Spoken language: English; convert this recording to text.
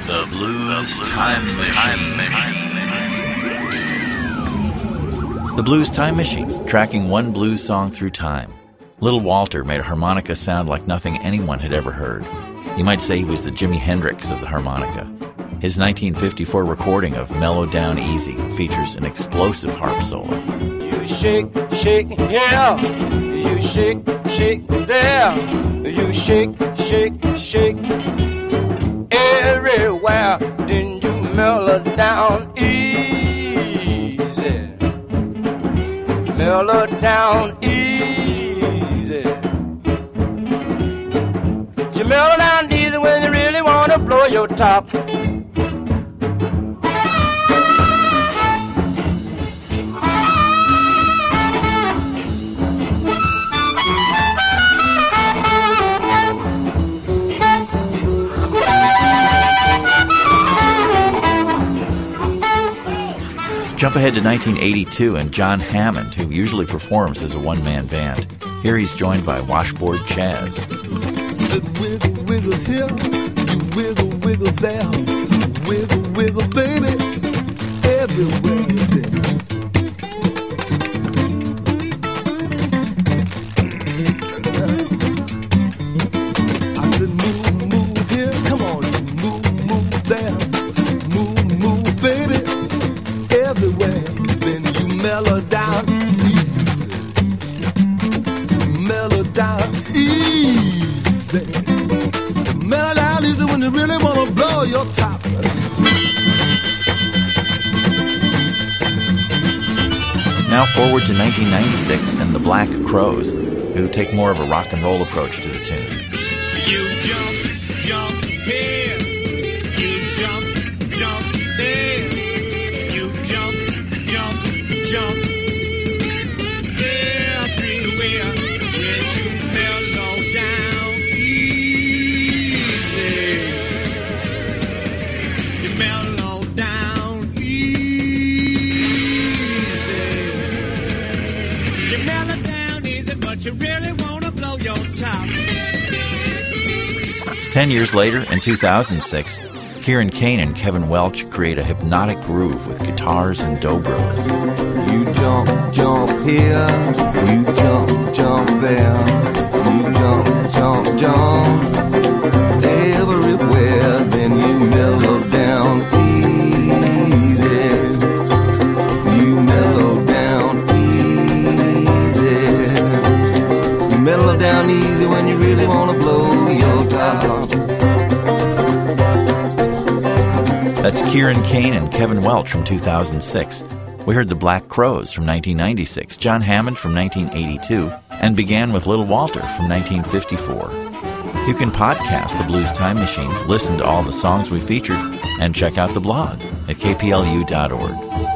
The Blues Time Machine. The Blues Time Machine, tracking one blues song through time. Little Walter made a harmonica sound like nothing anyone had ever heard. You might say he was the Jimi Hendrix of the harmonica. His 1954 recording of Mellow Down Easy features an explosive harp solo. You shake, shake here, you shake, shake there, you shake, shake, shake everywhere, then you mellow down easy, mellow down easy. You mellow down easy when you really want to blow your top. Jump ahead to 1982 and John Hammond, who usually performs as a one-man band. Here he's joined by Washboard Chaz. Wiggle, wiggle here, you wiggle, wiggle there, wiggle, wiggle, baby, everywhere you been. I said move, move here, come on, move, move there, move, baby, everywhere you been. You mellow down easy, mellow down easy. Mellow down easy when you really want to blow your top. Now forward to 1996 and the Black Crowes, who take more of a rock and roll approach to the tune. You jump, jump here. You jump, jump there. You jump, jump, jump everywhere. When you mellow down easy. You mellow down easy. You mellow down easy, but you really want to blow your top. 10 years later, in 2006, Kieran Kane and Kevin Welch create a hypnotic groove with guitars and dobros. You jump, jump here. You jump, jump there. You jump, jump, jump everywhere. Then you mellow down easy. You mellow down easy. You mellow down easy when you really want to blow your top. That's Kieran Kane and Kevin Welch from 2006. We heard the Black Crowes from 1996, John Hammond from 1982, and began with Little Walter from 1954. You can podcast the Blues Time Machine, listen to all the songs we featured, and check out the blog at kplu.org.